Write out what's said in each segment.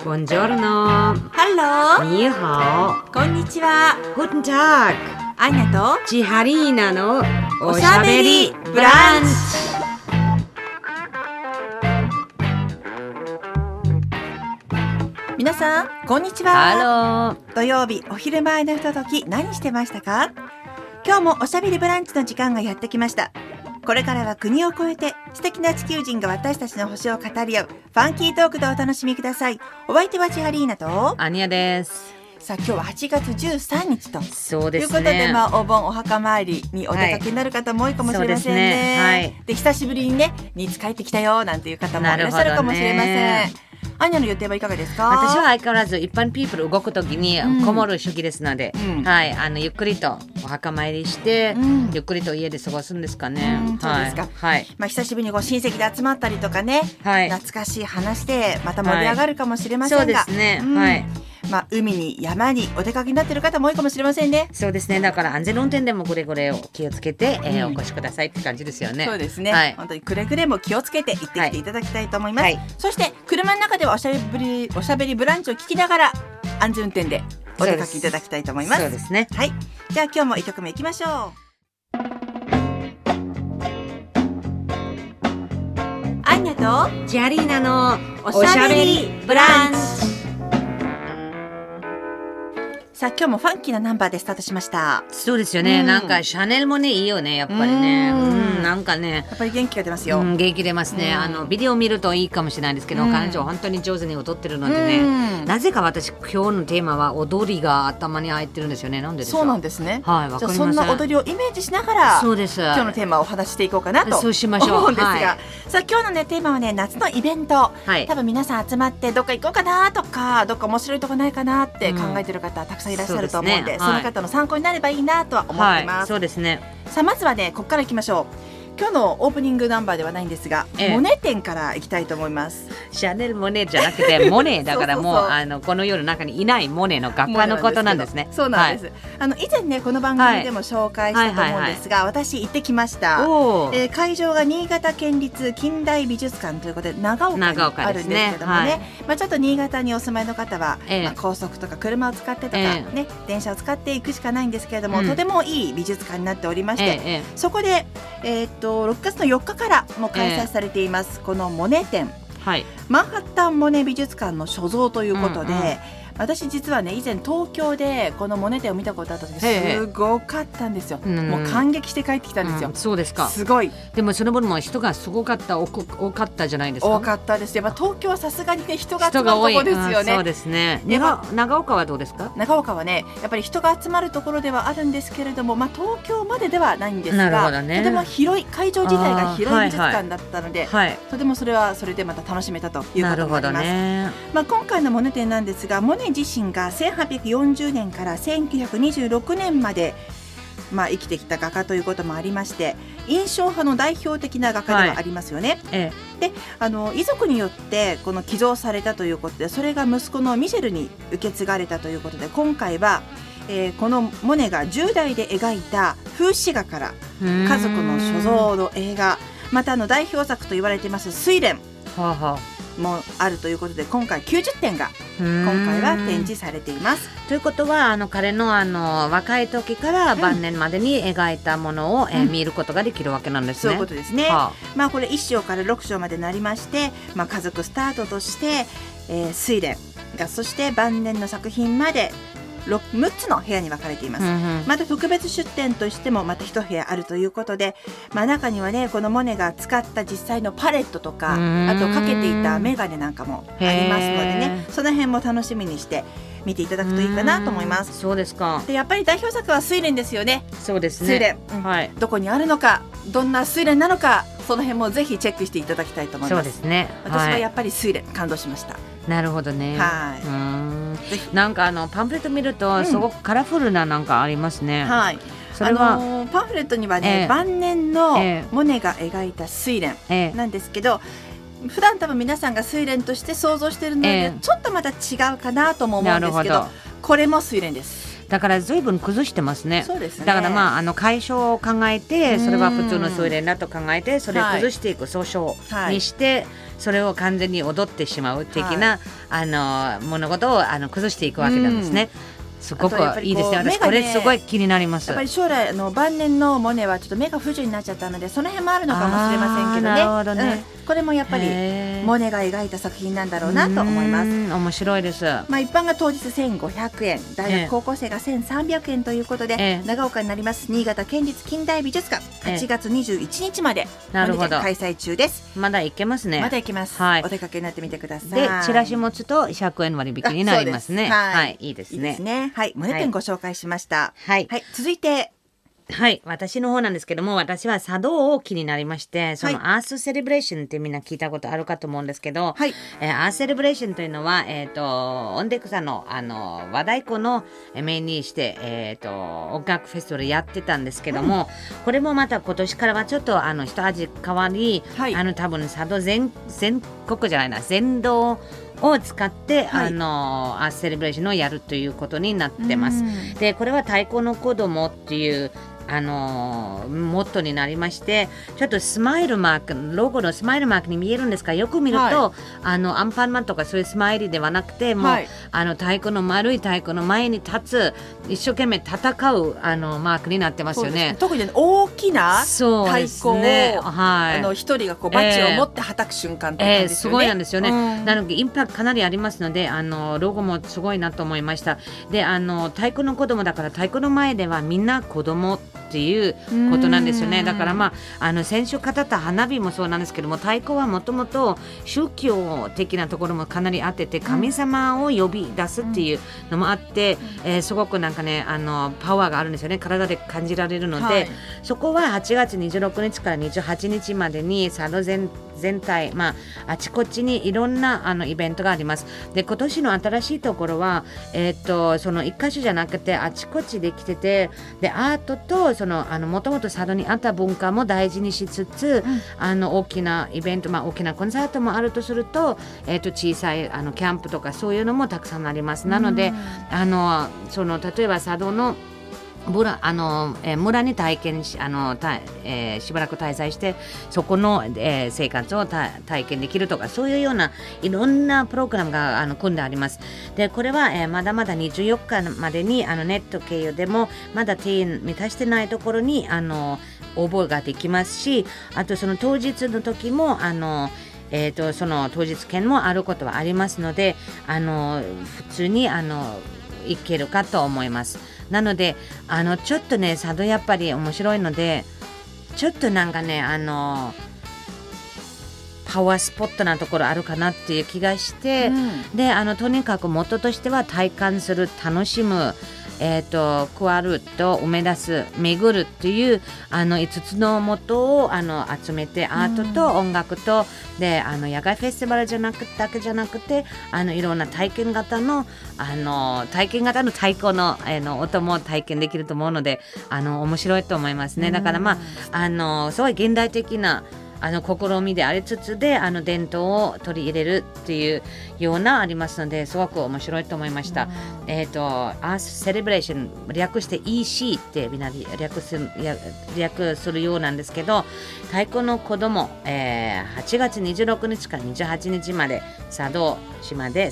Buongiorno. Hallo. Ni hao. こんにちは。 Guten Tag. アンナとチハリーナのおしゃおしゃべべりりブラブランンチ。皆さんこんにちは。 ハロー。 土曜日お昼前のひととき何してましたか？今日もおしゃべりブランチの時間がやってきました。これからは国を越えて素敵な地球人が私たちの星を語り合うファンキートークでお楽しみください。お相手は千ハリーナと、 アニヤです。 さあ今日は8月13日とそうですということで、 ね。 お盆お墓参りにお出かけになる方も多いかもしれませんね。 そうですねはい。 で久しぶりにね新津帰ってきたよなんていう方もいらっしゃなるほどねるかもしれません。アンニャの予定はいかがですか？ 私は相変わらず一般ピープル動くときにこもる主義ですので、 うんはい、ゆっくりとお墓参りして、 うんゆっくりと家で過ごすんですかね。 そうですか。 はい。 久しぶりに親戚で集まったりとかね、 はい。 懐かしい話でまた盛り上がるかもしれませんが、 そうですね。 うんはい。 海に山にお出かけになってる方も多いかもしれませんね。 そうですね。だから安全運転でもくれぐれを気をつけて、 うんお越しくださいって感じですよね。 そうですね、 はい本当にくれぐれも気をつけて行ってきていただきたいと思います、 はいそして車の中ではおしゃべりブランチを聞きながら安全運転でお出かけいただきたいと思います。 そうですね。 はい、じゃあ今日も1曲目いきましょう。アンニャとジャリーナのおしゃべりブランチ。さあ今日もファンキーなナンバーでスタートしました。 そうですよね、 うんなんかシャネルもねいいよねやっぱりね。なんかね、 やっぱり元気が出ますよ、 元気出ますね。ビデオ見るといいかもしれないですけど、彼女は本当に上手に踊ってるのでね、なぜか私今日のテーマは踊りが頭に入ってるんですよね。なんでですか？ そうなんですね。 はい、わじゃあかりません。 そんな踊りをイメージしながらそうです。 今日のテーマをお話ししていこうかなとそうしましょう思うんですが、 はいさあ今日のねテーマはね夏のイベント、 はい多分皆さん集まってどっか行こうかなとかどっか面白いとこないかなって考えてる方、たくさんいらっしゃると思うんで、 そうですねその方の参考になればいいなとは思ってます、 はい、そうですね。 さあまずはねここから行きましょう。今日のオープニングナンバーではないんですが、モネ店から行きたいと思います。 シャネルモネじゃなくてモネだからもうそうこの世の中にいないモネの画家のことなんですね。 そうなんです、以前ねこの番組でも紹介したと思うんですが、私行ってきました。 おー会場が新潟県立近代美術館ということで長岡にあるんですけどもね、ちょっと新潟にお住まいの方は、高速とか車を使ってとか、ね電車を使っていくしかないんですけれども、とてもいい美術館になっておりまして、そこで、6月の4日からも開催されています、このモネ展、マンハッタンモネ美術館の所蔵ということで、私実はね以前東京でこのモネ展を見たことあった時すごかったんですよ、もう感激して帰ってきたんですよ、 そうですか。 すごい。 でもその分も人がすごかった多かったじゃないですか。 多かったですよ、東京はさすがにね人が集まるところですよね。 そうですね。長岡はどうですか？ 長岡はねやっぱり人が集まるところではあるんですけれども、東京までではないんですが、とても広い会場自体が広い美術館だったので、とてもそれはそれでまた楽しめたということになります。今回のモネ展なんですが、モネ自身が1840年から1926年まで生きてきた画家ということもありまして、印象派の代表的な画家ではありますよね、で遺族によってこの寄贈されたということで、それが息子のミシェルに受け継がれたということで、今回は、このモネが10代で描いた風刺画から家族の所蔵の映画、また代表作と言われています睡蓮もあるということで、今回90点が今回は展示されています。 ということは彼の若い時から晩年までに描いたものを、見ることができるわけなんですね。 そういうことですね、これ1章から6章までなりまして、家族スタートとして、睡蓮がそして晩年の作品まで6つの部屋に分かれています、また特別出展としてもまた1部屋あるということで、中にはねこのモネが使った実際のパレットとか、あとかけていたメガネなんかもありますのでね、その辺も楽しみにして見ていただくといいかなと思います。 そうですか。 でやっぱり代表作は睡蓮ですよね。 そうですね。 睡蓮、どこにあるのか、どんな睡蓮なのか、その辺もぜひチェックしていただきたいと思います。 そうですね。 私はやっぱり睡蓮感動しました。 なるほどね。 ぜひなんかパンフレット見るとすごくカラフルななんかありますね。それはパンフレットにはね、晩年のモネが描いた睡蓮なんですけど、普段多分皆さんが睡蓮として想像しているので、ちょっとまた違うかなとも思うんですけど、これも睡蓮です。 だから随分崩してますね。 そうですね。 だから解消を考えて、それは普通のスウェーデンだと考えて、それを崩していく総称にして、それを完全に踊ってしまう的な、物事を崩していくわけなんですね。すごくいいですね。私これすごい気になります。 やっぱり将来晩年のモネはちょっと目が不自由になっちゃったので、その辺もあるのかもしれませんけどね。 なるほどね。 これもやっぱりモネが描いた作品なんだろうなと思います。 面白いです。 一般が当日1500円、大学高校生が1300円ということで、長岡になります新潟県立近代美術館、8月21日まで開催中です。 まだ行けますね。 まだ行けます。お出かけになってみてください。 で、チラシ持つと100円割引になりますね。はい、いいですね。 いいですね。はい、モネ展ご紹介しました。はい、続いて。 はい、私の方なんですけども、私は茶道を気になりまして、そのアースセレブレーションってみんな聞いたことあるかと思うんですけど、アースセレブレーションというのは、オンデクサの和太鼓のメインにして、音楽フェスティバルやってたんですけども、これもまた今年からはちょっと一味変わり、多分茶道全国じゃないな、全道を使って、アースセレブレーションをやるということになってます。で、これは太鼓の子供っていうモットーになりまして、ちょっとスマイルマーク、ロゴのスマイルマークに見えるんですが、よく見ると、アンパンマンとかそういうスマイルではなくて、もう、太鼓の丸い太鼓の前に立つ、一生懸命戦うマークになってますよね。 特に、大きな太鼓を、一人がバッジを持って叩く瞬間って感じですよね。 すごいなんですよね。なのでインパクトかなりありますので、ロゴもすごいなと思いました。で、太鼓の子供だから、太鼓の前ではみんな子供っていうことなんですよね。だから先週語った花火もそうなんですけども、太鼓はもともと宗教的なところもかなりあってて、神様を呼び出すっていうのもあって、すごくなんかねパワーがあるんですよね。体で感じられるので、そこは8月26日から28日までに佐渡全体、あちこちにいろんなイベントがあります。で、今年の新しいところは、その一箇所じゃなくてあちこちできてて、でアートともともと佐渡にあった文化も大事にしつつ、大きなイベント、大きなコンサートもあるとすると、小さいキャンプとかそういうのもたくさんあります。なので例えば佐渡の村に体験しばらく滞在して、そこの、生活を体験できるとか、そういうようないろんなプログラムが組んであります。で、これは、まだまだ24日までにネット経由でもまだ定員満たしてないところに応募ができますし、あとその当日の時もその当日券もあることはありますので、普通に行けるかと思います。なのでちょっとね佐渡やっぱり面白いので、ちょっとなんかねパワースポットなところあるかなっていう気がして、でとにかく元としては体感する、楽しむ、加わると埋め出す、巡るっていう5つの元を集めて、アートと音楽とで野外フェスティバルだけじゃなくていろんな体験型の太鼓の、音も体験できると思うので面白いと思いますね。だからすごい現代的な試みでありつつで伝統を取り入れるっていうようなありますので、すごく面白いと思いました。アースセレブレーション、略して EC ってみんな略するようなんですけど、太鼓の子供、8月26日から28日まで佐渡島で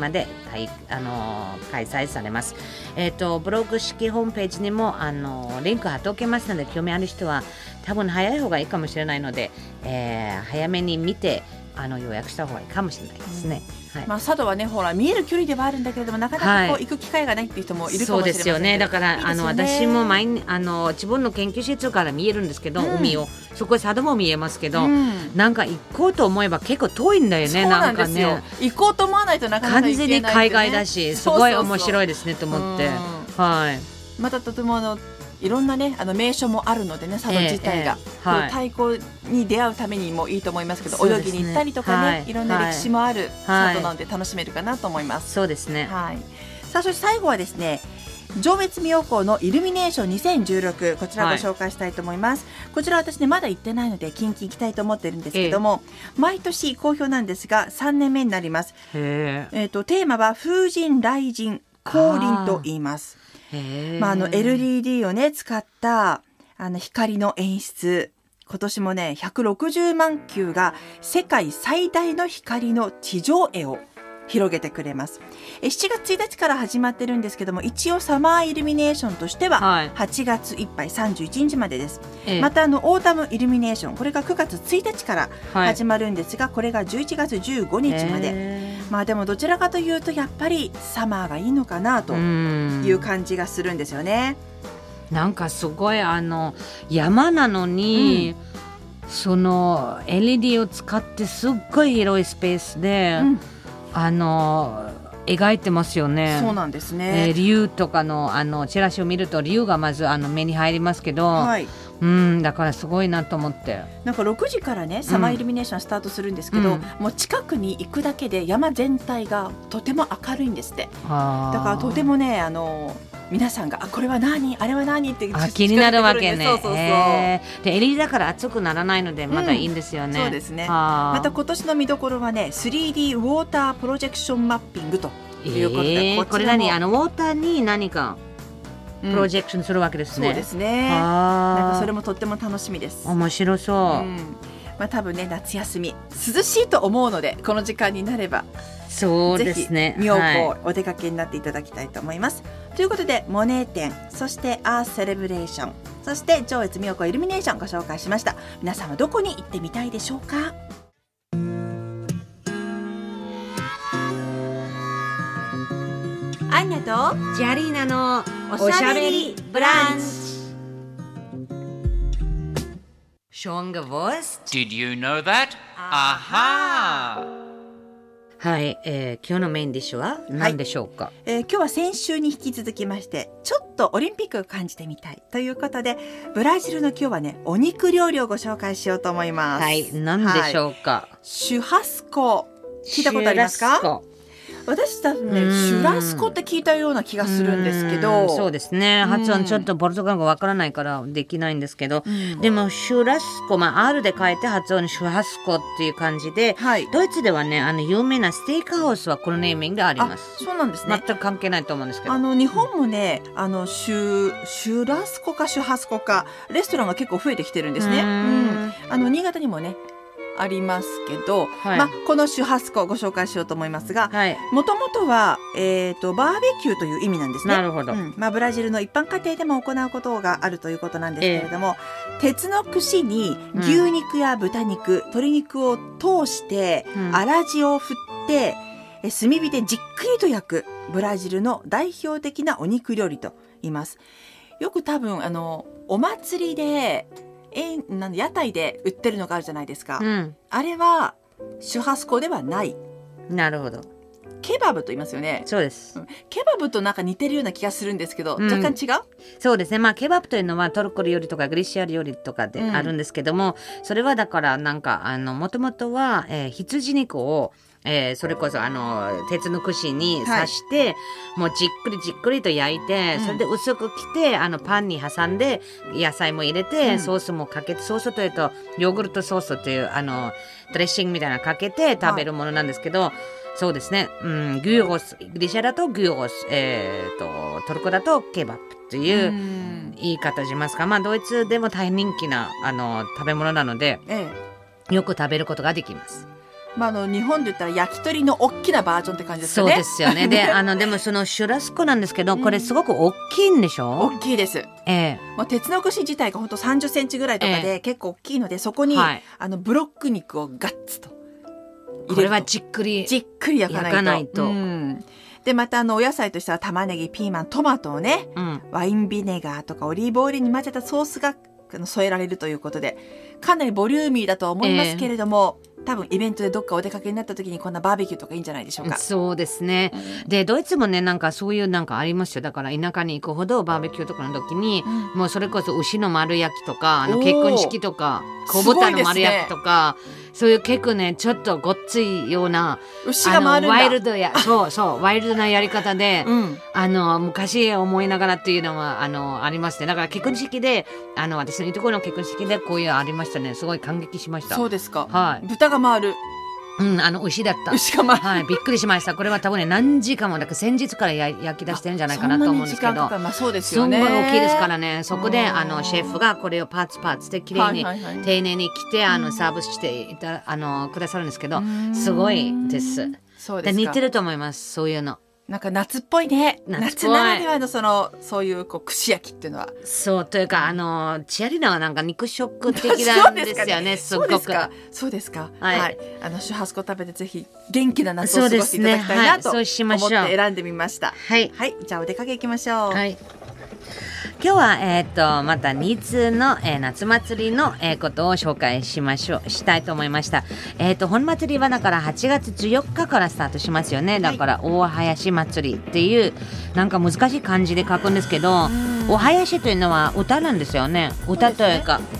開催されます。ブログ式ホームページにもリンク貼っておきますので、興味ある人は多分早い方がいいかもしれないので、早めに見て予約した方がいいかもしれないですね。 佐渡はね、ほら見える距離ではあるんだけれども、なかなか行く機会がないっていう人もいるかもしれません。そうですよね。 だから私も自分の研究室から見えるんですけど、海をそこ佐渡も見えますけど、なんか行こうと思えば結構遠いんだよね。なんかね、 行こうと思わないとなかなか行けない、 完全に海外だし、すごい面白いですねと思って。 またとてもいろんなね名所もあるのでね、佐渡自体が、太鼓に出会うためにもいいと思いますけど、泳ぎに行ったりとかね、いろんな歴史もある佐渡なので楽しめるかなと思います。 そうですね。 さあ、そして最後はですね、上越妙高のイルミネーション2016、こちらご紹介したいと思います。こちら私ねまだ行ってないので近々行きたいと思ってるんですけども、毎年好評なんですが3年目になります。テーマは風神雷神降臨と言います。 LED をね使った光の演出、今年もね160万球が世界最大の光の地上絵を広げてくれます。7月1日から始まってるんですけども、一応サマーイルミネーションとしては8月いっぱい31日までです。またオータムイルミネーション、これが9月1日から始まるんですが、これが11月15日まで。でもどちらかというとやっぱりサマーがいいのかなという感じがするんですよね。 なんかすごい山なのに、その LED を使ってすっごい広いスペースで、描いてますよね。 そうなんですね。 竜とかのチラシを見ると竜がまず目に入りますけど、だからすごいなと思って。 なんか6時からねサマーイルミネーションスタートするんですけど、もう近くに行くだけで山全体がとても明るいんですって。だからとてもね皆さんがこれは何あれは何って気になるわけね。 で LED だから熱くならないのでまだいいんですよね。 そうですね。また今年の見どころはね 3D ウォータープロジェクションマッピングということで、 これ何ウォーターに何かプロジェクションするわけですね。 そうですね。なんかそれもとっても楽しみです。 面白そう。 多分ね夏休み涼しいと思うので、この時間になればそうですね、 ぜひ妙高お出かけになっていただきたいと思います。ということでモネ展、そしてアースセレブレーション、そして上越妙高イルミネーションご紹介しました。皆さんはどこに行ってみたいでしょうか。アンナとジャリーナのおしゃべりブランチ。 Schon gewusst? Did you know that? Aha! はい、今日のメインディッシュは何でしょうか。 今日は先週に引き続きまして、ちょっとオリンピックを感じてみたいということで、ブラジルの今日はねお肉料理をご紹介しようと思います。 はい、何でしょうか。 シュハスコ、聞いたことありますか。私たちねシュラスコって聞いたような気がするんですけど、 そうですね、発音ちょっとポルトガル語わからないからできないんですけど、でもシュラスコ、R で書いて発音シュハスコっていう感じで、ドイツではね有名なステーキハウスはこのネーミングがあります。 そうなんですね。 全く関係ないと思うんですけど、 日本もねシュラスコかシュハスコかレストランが結構増えてきてるんですね。新潟にもねありますけど、このシュハスコをご紹介しようと思いますが、もともとは、バーベキューという意味なんですね。 なるほど。 ブラジルの一般家庭でも行うことがあるということなんですけれども、鉄の串に牛肉や豚肉、鶏肉を通して粗塩を振って炭火でじっくりと焼くブラジルの代表的なお肉料理と言います。よく多分お祭りで屋台で売ってるのがあるじゃないですか、あれはシュハスコではない。 なるほど。 ケバブと言いますよね。 そうです、 ケバブとなんか似てるような気がするんですけど、若干違う。 そうですね。ケバブというのはトルコ料理とかグリシア料理とかであるんですけども、それはだからなんかもともとは、羊肉をそれこそ鉄の串に刺して、もうじっくりと焼いて、それで薄く切ってパンに挟んで野菜も入れて、ソースもかけて、ソースというとヨーグルトソースというドレッシングみたいなのかけて食べるものなんですけど、そうですね、ギューロス、グリシャだとギューロス、トルコだとケバブという言い方しますか。ドイツでも大変人気な食べ物なので、よく食べることができます。 日本で言ったら焼き鳥の大きなバージョンって感じですよね。 そうですよね。でもそのシュラスコなんですけど、これすごく大きいんでしょ。 大きいです。もう鉄の串自体が本当30センチぐらいとかで結構大きいので、そこに、ブロック肉をガッツと入れると。 これはじっくり焼かないと。でまたお野菜としては玉ねぎ、ピーマン、トマトをね、ワインビネガーとかオリーブオイルに混ぜたソースが添えられるということで、かなりボリューミーだとは思いますけれども、多分イベントでどっかお出かけになった時にこんなバーベキューとかいいんじゃないでしょうか。 そうですね、でドイツもねなんかそういうなんかありますよ。だから田舎に行くほどバーベキューとかの時に、もうそれこそ牛の丸焼きとか結婚式とか小豚の丸焼きとか、そういう結構ねちょっとごっついような牛が回るんだ、 ワイルドやそうワイルドなやり方で、昔思いながらっていうのはありますね。だから結婚式で私のいところの結婚式でこういうありましたね。すごい感激しました。 そうですか。 はい。 豚が回る。 牛だった。 牛がはい、びっくりしました。これは多分ね何時間も先日から焼き出してるんじゃないかなと思うんですけど、 そうですよね。 すんごい大きいですからね。そこでシェフがこれをパーツできれいに、丁寧に切ってサービスしていたくださるんですけど、すごいです。 そうですか。 似てると思います。そういうの。 なんか夏っぽいね。夏ならではのそういう串焼きっていうのは。 そうというかチアリーナはなんか肉食的なんですよね。すごく。 そうですか。 はい。 シュハスコ食べてぜひ元気な夏を過ごしていただきたいなと思って選んでみました。 はい。 はい。じゃあお出かけ行きましょう。 はい。今日はまた新津の、夏祭りの、ことを紹介したいと思いました。本祭りはだから8月14日からスタートしますよね。だから大林祭りっていうなんか難しい漢字で書くんですけど、お囃子というのは歌なんですよね。歌というか。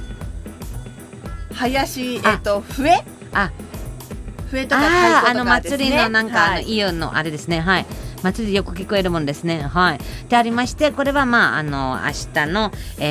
林笛とか太鼓とかですね。 祭りのなんかイオンのあれですね。はい。祭りでよく聞こえるもんですね。はい。でありまして、これは明日の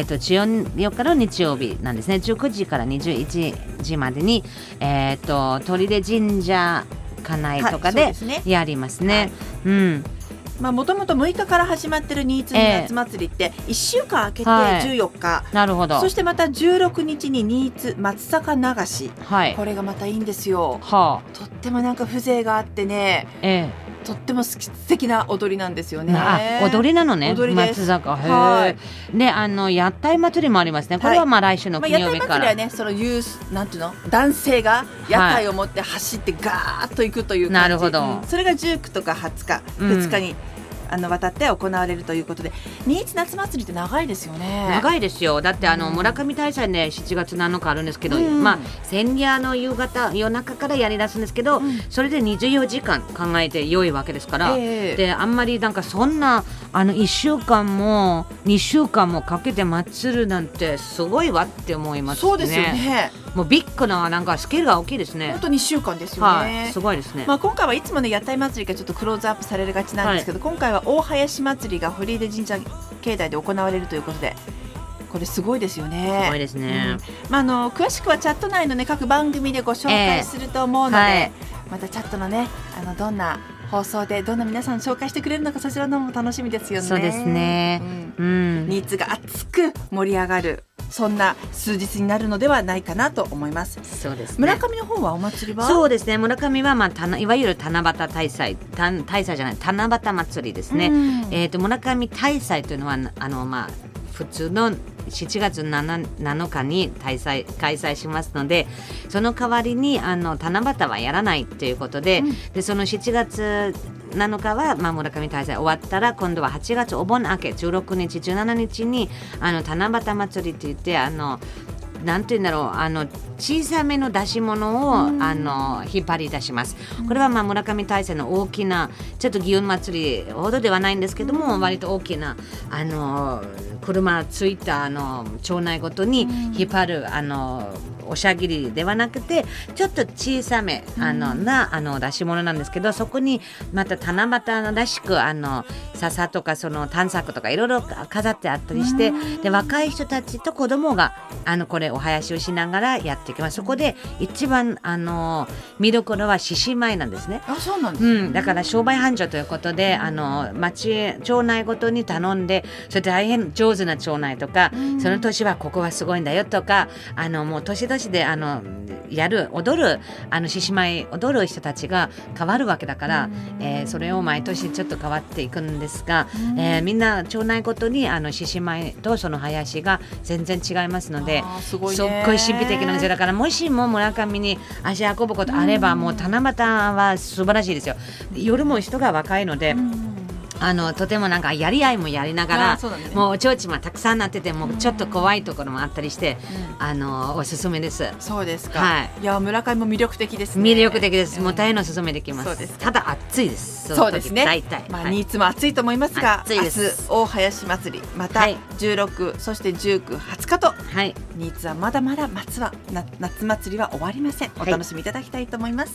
14日の日曜日なんですね。19時から21時までに砦神社家内とかでやりますね。 もともと6日から始まってる新津の夏祭りって1週間空けて14日、 なるほど。 そしてまた16日に新津松坂流し、これがまたいいんですよ。とってもなんか風情があってね、とっても素敵な踊りなんですよね。 踊りなのね。 踊りです。 松坂。へえ。で屋台祭りもありますね。これは来週の金曜日から。 屋台祭りはね、なんていうの、男性が屋台を持って走ってガーッと行くという感じ。 なるほど。 それが19とか20日、2日に渡って行われるということで、新津夏祭りって長いですよね。 長いですよ。だって村上大祭で7月7日あるんですけど、千夜の夜中からやり出すんですけど、それで24時間考えて良いわけですから、であんまりなんかそんな1週間も2週間もかけて祭るなんてすごいわって思いますね。 そうですよね。 もうビッグななんかスケールが大きいですね。 本当に1週間ですよね。 すごいですね。 今回はいつもね屋台祭りがちょっとクローズアップされるがちなんですけど、今回は大林祭りが堀出神社境内で行われるということで、これすごいですよね。 すごいですね。 詳しくはチャット内のね各番組でご紹介すると思うので、またチャットのねどんな放送でどんな皆さん紹介してくれるのか、そちらのも楽しみですよね。 そうですね。 新津が熱く盛り上がる、そんな数日になるのではないかなと思います。 そうですね。 村上の方はお祭りは？ そうですね。村上はいわゆる七夕大祭じゃない七夕祭りですね。村上大祭というのは普通の7月 7日に開催しますので、その代わりに七夕はやらないということで、でその7月7日は、村上大祭終わったら、今度は8月お盆明け16日17日に七夕祭りって言って、なんていうんだろう、小さめの出し物を引っ張り出します。これは村上大祭の大きな、ちょっと祇園祭りほどではないんですけども、割と大きな車ついた町内ごとに引っ張るおしゃぎりではなくて、ちょっと小さめな出し物なんですけど、そこにまた七夕らしく笹とかその短冊とかいろいろ飾ってあったりして、で若い人たちと子供がこれお囃子をしながらやっていきます。そこで一番見どころは獅子舞なんですね。 そうなんですね。 だから商売繁盛ということで町内ごとに頼んで、それで大変上手な町内とか、その年はここはすごいんだよとか、もう年々で踊る獅子舞踊る人たちが変わるわけだから、それを毎年ちょっと変わっていくんですが、みんな町内ごとに獅子舞とその囃子が全然違いますので、すっごい神秘的なんですよ。だからもしも村上に足運ぶことあれば、もう七夕は素晴らしいですよ。夜も人が若いので、とてもなんかやり合いもやりながら、もう提灯もたくさんなってて、もうちょっと怖いところもあったりして、おすすめです。 そうですか。いや村上も魅力的ですね。 魅力的です。もう大変おすすめできます。ただ暑いです。 そうですね。 大体新津も暑いと思いますが、明日大林祭りまた16、そして19、20日と、新津はまだまだ夏祭りは終わりません。お楽しみいただきたいと思います。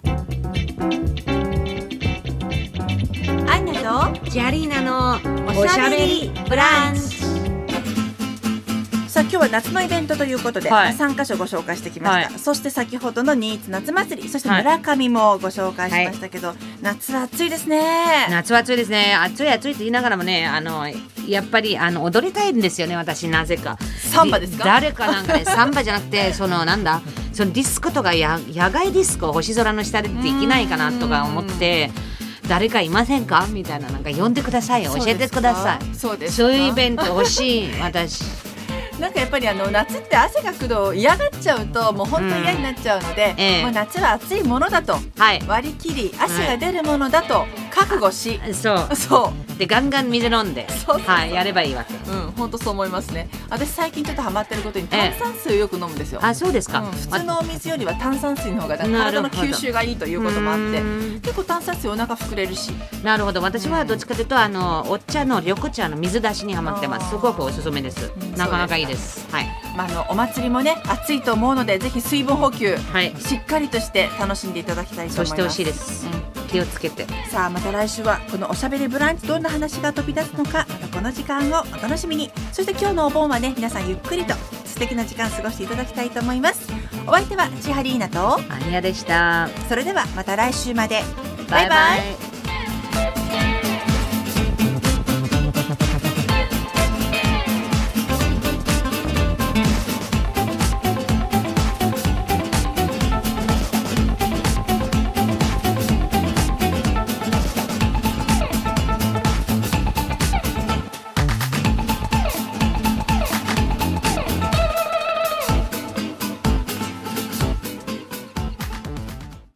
アンナとジャリーナのおしゃべりブランチ。 さあ今日は夏のイベントということで、3カ所ご紹介してきました、そして先ほどの新津夏祭り、そして村上もご紹介しましたけど、夏は暑いですね。 夏は暑いですね。暑い暑いって言いながらもね、やっぱり踊りたいんですよね、私。なぜかサンバですか？ 誰かなんかねサンバじゃなくてそのディスコとか野外ディスコ、星空の下でできないかなとか思って、誰かいませんかみたいな、なんか呼んでくださいよ、教えてください。そういうイベント欲しい私。 なんかやっぱり夏って汗かくのを嫌がっちゃうともう本当に嫌になっちゃうので、もう夏は暑いものだと割り切り、汗が出るものだと覚悟し、 そうでガンガン水飲んでやればいいわけ。 本当そう思いますね。私最近ちょっとハマってることに炭酸水をよく飲むんですよ。 あ、そうですか。 普通のお水よりは炭酸水の方が体の吸収がいいということもあって、結構炭酸水お腹膨れるし。 なるほど。私はどっちかというとお茶の緑茶の水出しにハマってます。すごくおすすめです。なかなかいいです。 お祭りもね暑いと思うので、ぜひ水分補給、しっかりとして楽しんでいただきたいと思います。 そうしてほしいです。気をつけて。 さあまた来週はこのおしゃべりブランチ、どんな話が飛び出すのか、またこの時間をお楽しみに。そして今日のお盆はね、皆さんゆっくりと素敵な時間過ごしていただきたいと思います。お相手は千ハリーナとアニヤでした。 それではまた来週まで。バイバイ。